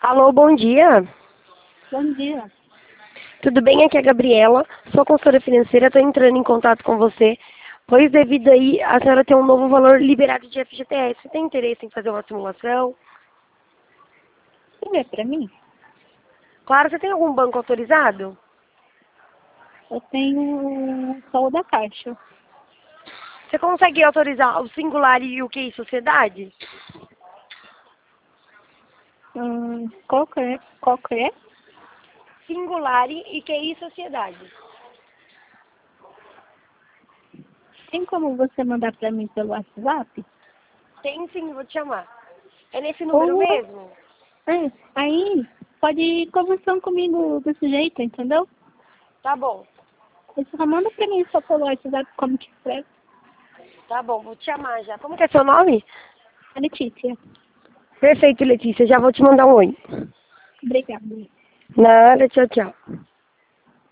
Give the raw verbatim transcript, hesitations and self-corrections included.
Alô, bom dia. Bom dia. Tudo bem? Aqui é a Gabriela, sou consultora financeira, estou entrando em contato com você, pois devido aí a senhora ter um novo valor liberado de F G T S. Você tem interesse em fazer uma simulação? Você vê pra mim? Claro, você tem algum banco autorizado? Eu tenho só o da Caixa. Você consegue autorizar o Singular e o Q I Sociedade? Hum, qual que é? Qual que é? Singular e Q I Sociedade. Tem como você mandar pra mim pelo WhatsApp? Tem sim, vou te chamar. É nesse número Ou, mesmo? é, aí, pode ir conversando comigo desse jeito, entendeu? Tá bom, Você só manda pra mim só pelo WhatsApp como que escreve. tá bom, vou te chamar já. Como que é seu nome? A Letícia. Perfeito, Letícia, já vou te mandar um oi. Obrigada. Nada, tchau, tchau.